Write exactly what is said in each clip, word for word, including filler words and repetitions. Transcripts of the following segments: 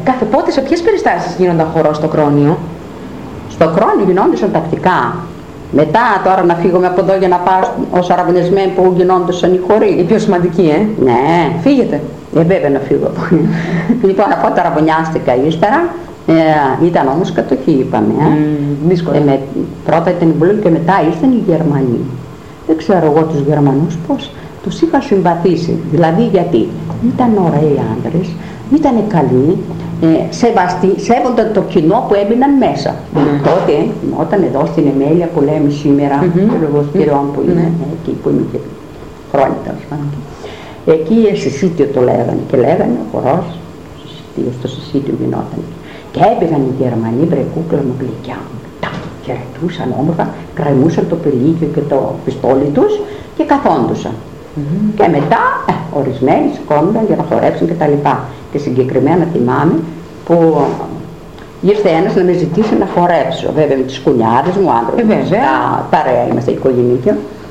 κάθε πότε, σε ποιες περιστάσεις γίνονταν χορό στο Κρόνιο? Στο Κρόνιο γινόντουσαν τακτικά. Μετά τώρα να φύγουμε από εδώ για να πάω ως αραβωνισμένοι που γινόντουσαν οι χοροί. Η πιο σημαντική, ε. Ναι. Φύγετε. Ε, βέβαια να φύγω. Λοιπόν, αφού ταραβωνιάστηκα ύστερα, ε, ήταν όμως κατοχή, είπαμε. Ε. Mm, δύσκολα. Ε, με, πρώτα ήταν οι Βούλγαροι και μετά ήρθαν οι Γερμανοί. Δεν ξέρω εγώ τους Γερμανούς πώς τους είχα συμπαθήσει. Δηλαδή γιατί ήταν ωραίοι άντρες, ήταν καλοί, ε, σεβαστοί, σέβονταν το κοινό που έμπαιναν μέσα. Mm. Τότε, όταν εδώ στην Εμέλεια που λέμε σήμερα, mm-hmm. λόγω σκυρών που είναι, mm-hmm. εκεί που είμαι και χρόνια τέλος πάντων. Εκεί συσίτιο το λέγανε και λέγανε ο χορός, στο συσίτιο γινόταν. Και έπηγαν οι Γερμανοί, βρε κούκλα μου γλυκιά μου, τα χαιρετούσαν όμορφα, κρεμούσαν το πελίκιο και το πιστόλι τους και καθόντουσαν. Mm-hmm. Και μετά ε, ορισμένοι σηκώνονταν για να χορέψουν κτλ. Και συγκεκριμένα θυμάμαι που ήρθε ένας να με ζητήσει να χορέψω, βέβαια με τις κουνιάδες μου, άντρες μου, τα παρέα είμαστε οικογενείκιο.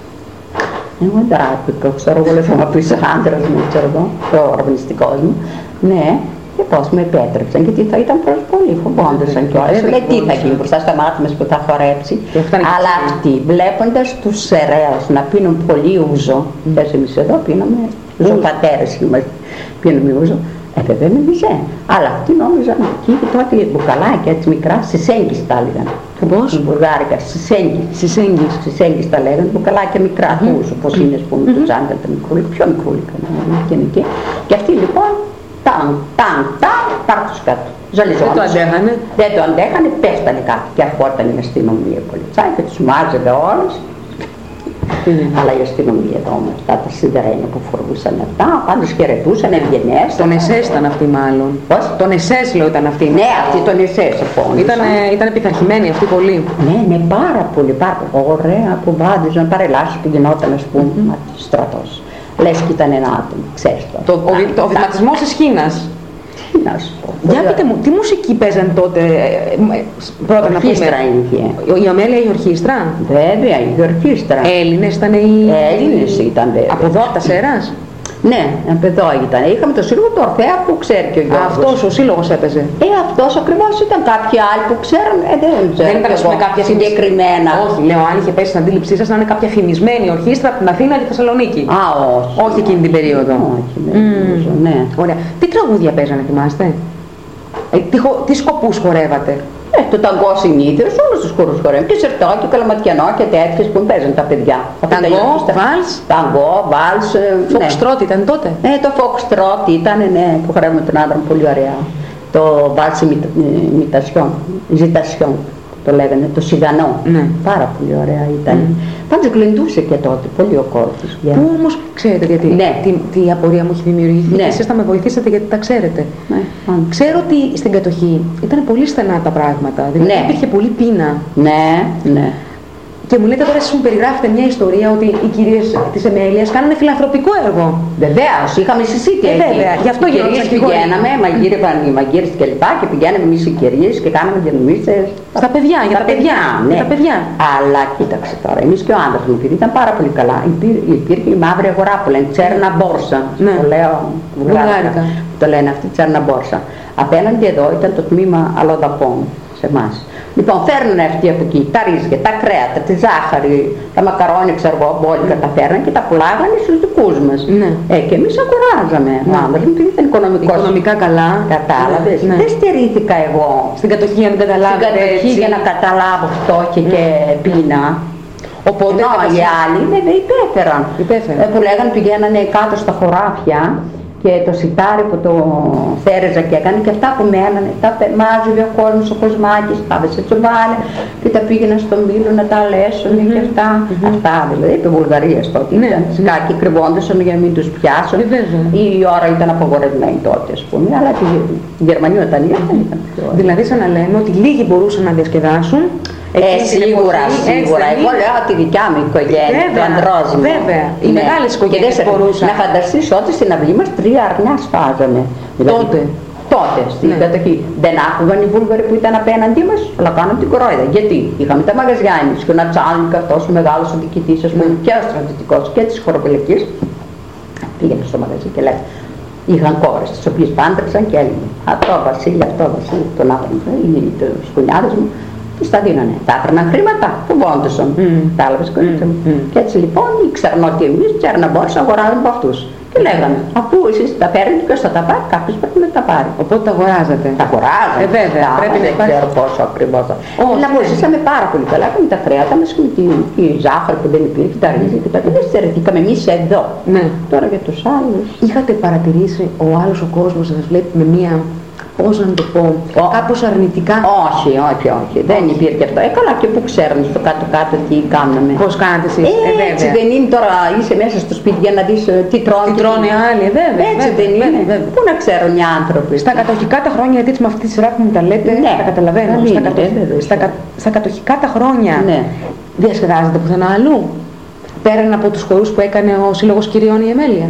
Εγώ ντράπηκα, ξέρω εγώ, λέω θα μου πεις άντρας μου, ξέρω εγώ, ο οργανιστικός μου. Ναι, και πώς με επέτρεψαν, γιατί θα ήταν προς πολύ, φοβόντουσαν κιόλας. Λέει τι θα γίνει μπροστά στα μάτια μας που θα χορέψει. Αλλά αυτοί βλέποντας τους σεραίους να πίνουν πολύ ούζο, mm. εμείς εδώ πίναμε ούζο, πατέρες είμαστε, πίνουμε ούζο. Ε, βέβαια με μιζέ. Αλλά αυτοί νόμιζαν εκεί και τότε μπουκαλάκια έτσι μικρά, σισέγγις τα έλεγαν. Πώς? Βουλγάρικα, σισέγγις. Σισέγγις. Σισέγγις τα λέγανε, μπουκαλάκια μικρά, mm. ούζο, όπως είναι, ας πούμε, mm-hmm. το τζάντελ, τα μικρούλικα, πιο μικρούλικα. Και, και. και αυτοί λοιπόν, ταν, ταν, ταν, πάρ' τους κάτω. Ζαλιζόντουσαν. Δεν το αντέχανε. Δεν το αντέχανε, πέφτανε κάτω. Και αρχόταν η αστυνομία, η πολυτσάι και τους μάζευε όλους. Mm. Αλλά η αστυνομία εδώ με αυτά τα σιδερένια που φορούσαν αυτά, πάντως χαιρετούσαν, ευγενές. Τον ΕΣΕΣ ήταν αυτή μάλλον. Πώς? Τον ΕΣΕΣ λέω ήταν αυτή. Ναι, αυτή τον ΕΣΕΣ επώνυσαν. Ήταν, ήταν επιθαρχημένοι αυτοί πολύ. Ναι, ναι, πάρα πολύ, πάρα πολύ. Ωραία που βάδιζαν παρελάσεις που γινόταν, ας πούμε, mm-hmm. στρατός. Λες και ήταν ένα άτομο, ξέρεις το. Το, ο, ο, ο βηματισμός της Χίνας. Να σου πω. Για πείτε μου, τι μουσική παίζαν τότε, ε, πρώτα να πούμε. Ορχήστρα είχε. Η Αμέλεια η ορχήστρα. Βέβαια, η ορχήστρα. Έλληνες ήταν οι... Έλληνες ήταν βέβαια. Από εδώ, από τα Σέρας. Ναι, από εδώ ήταν. Είχαμε το σύλλογο του Ορφέα που ξέρει και ο Γιώργος. Αυτός ο σύλλογος έπαιζε. Ε, αυτός ακριβώς ήταν. Κάποιοι άλλοι που ξέραν, ε, δεν ξέρω. Δεν ήταν ας πούμε κάποια συγκεκριμένα. Όχι, λέω, αν είχε πέσει στην αντίληψή σας να είναι κάποια φημισμένη ορχήστρα από την Αθήνα και τη Θεσσαλονίκη. Α, όχι. Όχι εκείνη την περίοδο. Όχι, ναι. Mm. ναι. Ωραία. Τι τραγούδια παίζανε, θυμάστε? Ε, τι, τι σκοπούς χορεύατε? Ε, το ταγκό συνήθως, όλους τους χορούς χορεύουν. Και σερτό και καλαματιανό και τέτοιες που παίζουν τα παιδιά. Ταγκό, βάλς. Ταγκό, βάλς. Φοκστρότ ναι. ήταν τότε. Ναι, το φοκστρότ ήταν, ναι, που χορεύουμε τον άντρα μου πολύ ωραία. Το βάλς ημιτασιόν, ζητασιόν. Το λέγανε, το σιγανό. Ναι. Πάρα πολύ ωραία ήταν. Mm. Πάντως γλεντούσε και τότε, πολύ ο κόσμος. Πού όμως, ξέρετε γιατί, ναι. τι, τι απορία μου έχει δημιουργηθεί, ναι. και εσείς θα με βοηθήσετε γιατί τα ξέρετε. Ναι. Ξέρω ότι στην κατοχή ήταν πολύ στενά τα πράγματα, δηλαδή ναι. υπήρχε πολύ πείνα. Ναι, ναι. Και μου λέτε τώρα, εσείς μου περιγράφετε μια ιστορία ότι οι κυρίες της Εμέλειας κάνανε φιλανθρωπικό έργο. Βεβαίως, είχαμε συσίτια ε, εκεί. Βέβαια, γι' αυτό οι κυρίες πηγαίναμε, μαγείρευαν οι μαγείρες και λοιπά και πηγαίναμε εμείς οι κυρίες και κάναμε διανομήσεις. Στα παιδιά, για τα, τα παιδιά. παιδιά ναι. τα παιδιά. Αλλά κοίταξε τώρα, εμείς και ο άντρας μου, επειδή ήταν πάρα πολύ καλά, υπήρχε η μαύρη αγορά που λένε τσέρνα μπόρσα. Ναι. Το λέω βουλγάρικα. Το λένε αυτή τσέρνα μπόρσα. Απέναντι εδώ ήταν το τμήμα αλλοδαπών σε εμάς. Λοιπόν, φέρνουν αυτοί από εκεί τα ρύζια, τα κρέατα, τη ζάχαρη, τα μακαρόνια, ξέρω εγώ, μπόλικα, mm. τα φέρναν και τα πουλάγανε στους δικούς μας. Ναι. Ε, και εμείς αγοράζαμε. Mm. Ο άντρας μου ήταν οικονομικός. Οικονομικά καλά. Κατάλαβες. Ναι. Δεν στερήθηκα εγώ. Στην κατοχή για να καταλάβω. Στην κατοχή για να καταλάβω φτώχεια mm. και πείνα. Οπότε ενώ οι άλλοι βέβαια υπέφεραν. υπέφεραν. Ε, που λέγανε πηγαίνανε κάτω στα χωράφια και το σιτάρι που το θέριζα και έκανε και αυτά που μένανε, τα μάζευε ο κόσμος, ο κοσμάκης, τα σε τσουβάλια και τα πήγαιναν στο μήλο να τα αλέσουν mm-hmm. και αυτά. Mm-hmm. Αυτά δηλαδή, επί Βουλγαρίας τότε ναι, ήταν ναι. Σκάκι κρυβόντουσαν για να μην τους πιάσουν. Mm-hmm. Η ώρα ήταν απαγορευμένη τότε ας πούμε, αλλά η Γερμανία όταν ήρθαν ήταν πιο ωραία. Δηλαδή σαν να λέμε ότι λίγοι μπορούσαν να διασκεδάσουν. Ε, σίγουρα, σίγουρα. Εγώ λέω τη δικιά μου οικογένεια, του ανδρός μου. Βέβαια, οι ναι. μεγάλες οικογένειες μπορούσαν. Να φανταστείς ότι στην αυλή μας τρία αρνιά σφάζαμε. Τότε. Τότε, στην ναι. κατοχή. Δεν άκουγαν οι Βούλγαροι που ήταν απέναντί μας, αλλά κάναμε την κορόιδα. Γιατί είχαμε τα μαγαζιά εμείς και ο Νατσάλνικ, αυτός ο μεγάλος ο διοικητής, ας πούμε, mm. και ο στρατιωτικός και της χωροπηλικής. Πήγαινε στο μαγαζί και λέει: Είχαν κόρες, τις οποίες πάντρεψαν και έλεγαν αυτό Βασίλη, αυτό Βασίλη, τον άπρον, είναι τους κουνιάδες μου, τους τα δίνανε. Τα έπαιρναν χρήματα, φοβόντουσαν. Mm. Τα άλλα mm. mm. Και έτσι λοιπόν ήξεραν ότι εμείς ξέραν να μπορούσαν να αγοράζουν από αυτούς. Και λέγανε, αφού εσείς τα παίρνετε, ποιος θα τα πάρει, κάποιος πρέπει να τα πάρει. Οπότε τα αγοράζατε. Τα αγοράζατε. Ε, βέβαια. Τα, πρέπει να δεν ξέρω πόσο ακριβώς. Αλλά βοηθήσαμε πάρα πολύ καλά με τα κρέατα μας και με τη, τη ζάχαρη που δεν υπήρχε, τα ρύζια και τα τέτοια. Δεν στερεθήκαμε εμείς εδώ. Ναι. Τώρα για τους άλλους. Είχατε παρατηρήσει ο άλλος ο κόσμος να σας βλέπει με μία, πώς να το πω, oh. κάπως αρνητικά? Όχι, όχι, όχι. Δεν υπήρχε αυτό. Ε, καλά και που ξέρουν στο κάτω-κάτω τι κάναμε. Πώς κάνετε εσείς? Ε, ε, έτσι δεν είναι τώρα, είσαι μέσα στο σπίτι για να δεις τι τρώνε. Τι τρώνε οι άλλοι, βέβαια. Έτσι βέβαια, δεν είναι. βέβαια, βέβαια. Πού να ξέρουν οι άνθρωποι. Στα κατοχικά τα χρόνια, γιατί με αυτή τη σειρά που μου τα λέτε, ναι, τα καταλαβαίνω. Είναι, στα, κατω... βέβαια, στα, κα... στα κατοχικά τα χρόνια, ναι. διασκεδάζετε πουθενά αλλού? Πέραν από τους χορούς που έκανε ο Σύλλογος Κυριών η Εμέλεια?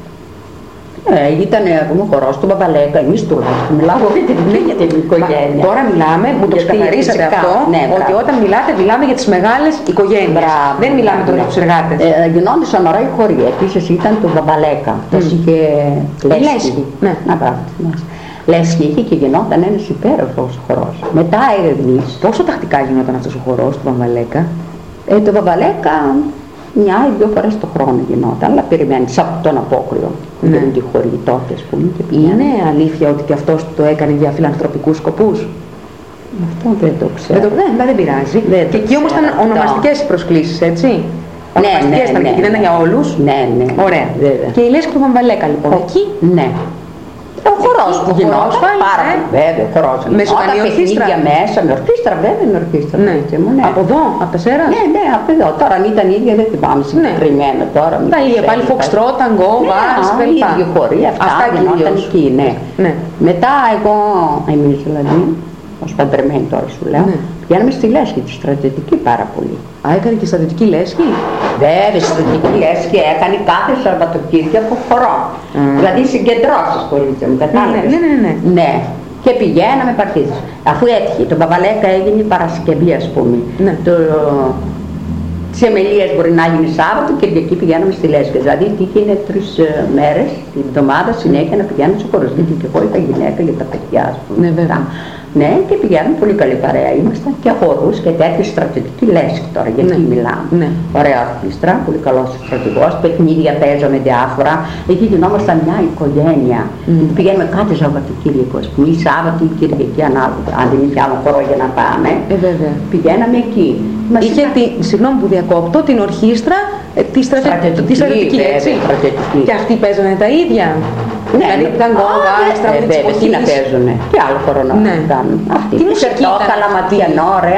Ε, ήταν πούμε, χορός του Μπαμπαλέκα, εμείς τουλάχιστον μιλάω για την οικογένεια. Τώρα μιλάμε, μου το ξεκαθαρίσατε αυτό, ναι, ότι όταν μιλάτε, μιλάμε για τις μεγάλες οικογένειες. Μπράβο, δεν μιλάμε τώρα για τους εργάτες. Ε, γινόντουσαν ωραίοι χοροί, επίσης ήταν του Μπαμπαλέκα, αυτός mm. είχε λέσχη. Ναι. Να πράγματι. Λέσχη είχε και γινόταν ένας υπέροχος χορός. Μετά ερευνείς. Πόσο τακτικά γινόταν αυτός ο χορός του Μπαμπαλέκα? Ε, το Μπαμπαλέκα μια ή δύο φορές το χρόνο γινόταν, αλλά περιμένεις από τον απόκριο. Ναι. Δεν τη χωρί τότε, ας πούμε. Και είναι αλήθεια ότι και αυτός το έκανε για φιλανθρωπικούς σκοπούς? Αυτό δεν το ξέρω. Δεν, το, ναι, δεν πειράζει. Δεν και εκεί όμως ήταν ονομαστικές οι προσκλήσεις, έτσι? Ναι, ναι, ήταν ναι, και δεν ήταν για όλους. Ναι, ναι. Ωραία. Βέβαια. Και η λέσχη του Μπαμπαλέκα λοιπόν. Ο, εκεί, ναι. Ο χορός που γινόταν, πάρα πολύ, ε? βέβαια, χορός. Με ζωντανή ορχήστρα? Μέσα, με ορχήστρα, βέβαια, με ορχήστρα. Ναι. Ναι. Από εδώ, από τα Σέρα? Ναι, ναι, από εδώ. Τώρα αν ήταν ίδια δεν θυμάμαι συγκεκριμένα ναι. τώρα. Τα ίδια, πάλι φοξτρό, ταγκό, βάρς, κλπ. Ναι, ίδιο χωρί, αυτά, αυτά γινόταν εκεί, ναι. ναι. Μετά εγώ, εμείς δηλαδή, ως παντρεμένοι τώρα σου λέω, ναι. πηγαίναμε στη λέσχη, τη στρατιωτική πάρα πολύ. Α, έκανε και στρατιωτική λέσχη? Βέβαια, στρατιωτική λέσχη έκανε κάθε Σαββατοκύριακο χορό. Mm. Δηλαδή συγκεντρώσεις, κορίτσια μου, κατάλαβες. Ναι, ναι, ναι, ναι. ναι. Και πηγαίναμε παρτίδες. Αφού έτυχε, τον Παπαλέκα έγινε η Παρασκευή, ας πούμε. Ναι. Το... Τις Εμελίες μπορεί να γίνει Σάββατο και εκεί πηγαίναμε στη λέσχη. Δηλαδή είναι τρεις uh, μέρες την εβδομάδα συνέχεια να πηγαίνουμε σε χορός. Γιατί και εγώ είχα γυναίκα για τα παιδιά, ας πούμε. Ναι, βέβαια. Ναι, και πηγαίνουμε πολύ καλή παρέα. Ήμασταν και χορούς και τέτοια στρατιωτική λέσχη τώρα, γιατί ναι. μιλάμε. Ναι. Ωραία ορχήστρα, πολύ καλός στρατηγός, παιχνίδια παίζαμε διάφορα. Εκεί γινόμασταν μια οικογένεια. Mm. Πηγαίνουμε κάθε Σαββατοκύριακο, ας πούμε, ή Σάββατο ή Κυριακή, ανάλογα. Αν δεν είχε άλλο χώρο για να πάμε, ε, βέβαια. Πηγαίναμε εκεί. Είχε είχα... τη, συγγνώμη που διακόπτω, την ορχήστρα, ε, τη στρατιωτική, στρατιωτική, έτσι. Στρατιωτική. Και αυτοί παίζανε τα ίδια. Ναι, δηλαδή ήταν γόγα, βέβαια, τι να παίζουνε. Και άλλο χώρο να κάνουν. Αυτή. Τι μουσική ήταν? Καλαματιανό,